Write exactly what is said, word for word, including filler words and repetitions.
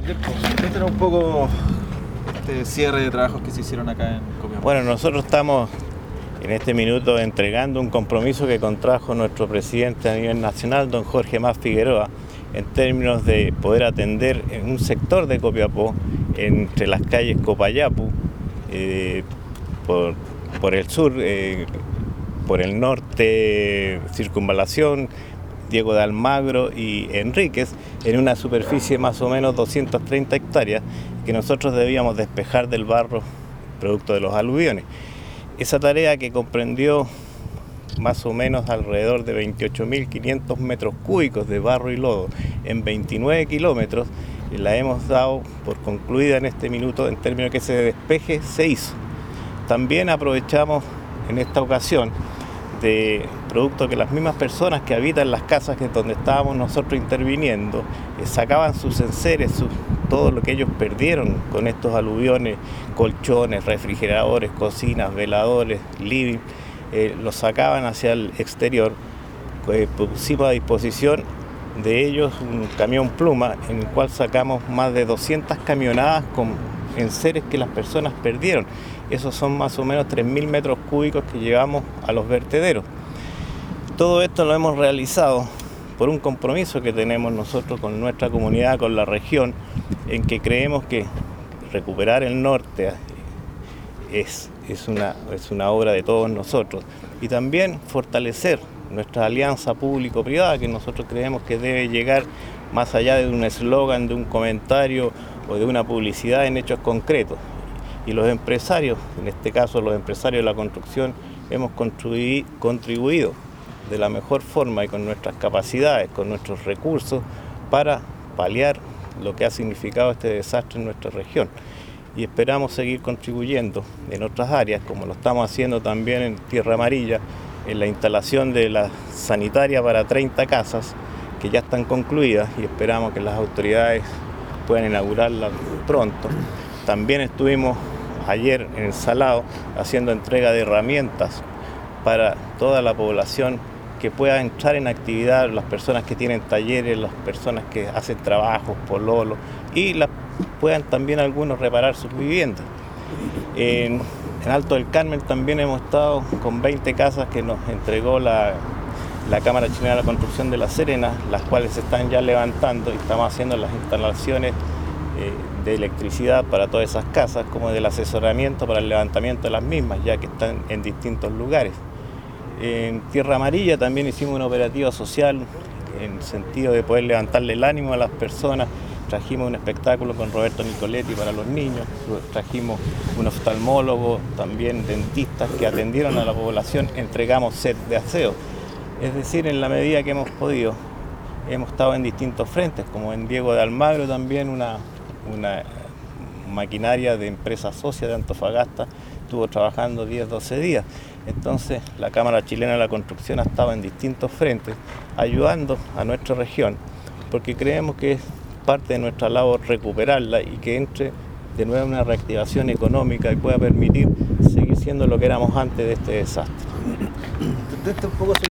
Cuéntanos un poco este cierre de trabajos que se hicieron acá en Copiapó. Bueno, nosotros estamos en este minuto entregando un compromiso que contrajo nuestro presidente a nivel nacional, don Jorge Mas Figueroa, en términos de poder atender en un sector de Copiapó, entre las calles Copayapu, eh, por, por el sur, eh, por el norte, Circunvalación, Diego de Almagro y Enríquez, en una superficie más o menos doscientas treinta hectáreas que nosotros debíamos despejar del barro producto de los aluviones. Esa tarea, que comprendió más o menos alrededor de veintiocho mil quinientos metros cúbicos de barro y lodo en veintinueve kilómetros, la hemos dado por concluida en este minuto en términos de que ese despeje se hizo. También aprovechamos en esta ocasión de producto que las mismas personas que habitan las casas que donde estábamos nosotros interviniendo eh, sacaban sus enseres, sus, todo lo que ellos perdieron con estos aluviones, colchones, refrigeradores, cocinas, veladores, living, eh, los sacaban hacia el exterior. Eh, pusimos a disposición de ellos un camión pluma en el cual sacamos más de doscientas camionadas con enseres que las personas perdieron. Esos son más o menos tres mil metros cúbicos que llevamos a los vertederos. Todo esto lo hemos realizado por un compromiso que tenemos nosotros con nuestra comunidad, con la región, en que creemos que recuperar el norte es, es, una, es una obra de todos nosotros, y también fortalecer nuestra alianza público-privada, que nosotros creemos que debe llegar más allá de un eslogan, de un comentario o de una publicidad, en hechos concretos. Y los empresarios, en este caso los empresarios de la construcción, hemos contribuido de la mejor forma y con nuestras capacidades, con nuestros recursos, para paliar lo que ha significado este desastre en nuestra región. Y esperamos seguir contribuyendo en otras áreas, como lo estamos haciendo también en Tierra Amarilla, en la instalación de la sanitaria para treinta casas que ya están concluidas, y esperamos que las autoridades puedan inaugurarla pronto. También estuvimos ayer en el Salado haciendo entrega de herramientas para toda la población que pueda entrar en actividad, las personas que tienen talleres, las personas que hacen trabajos, pololos, y las, puedan también algunos reparar sus viviendas. En, en Alto del Carmen también hemos estado con veinte casas que nos entregó la, la Cámara Chilena de la Construcción de La Serena, las cuales se están ya levantando, y estamos haciendo las instalaciones eh, de electricidad para todas esas casas, como del asesoramiento para el levantamiento de las mismas, ya que están en distintos lugares. En Tierra Amarilla también hicimos un operativo social en el sentido de poder levantarle el ánimo a las personas. Trajimos un espectáculo con Roberto Nicoletti para los niños, trajimos un oftalmólogo, también dentistas que atendieron a la población, entregamos set de aseo. Es decir, en la medida que hemos podido, hemos estado en distintos frentes, como en Diego de Almagro también una, una maquinaria de empresa socia de Antofagasta estuvo trabajando diez, doce días. Entonces la Cámara Chilena de la Construcción ha estado en distintos frentes ayudando a nuestra región, porque creemos que es parte de nuestra labor recuperarla y que entre de nuevo una reactivación económica y pueda permitir seguir siendo lo que éramos antes de este desastre.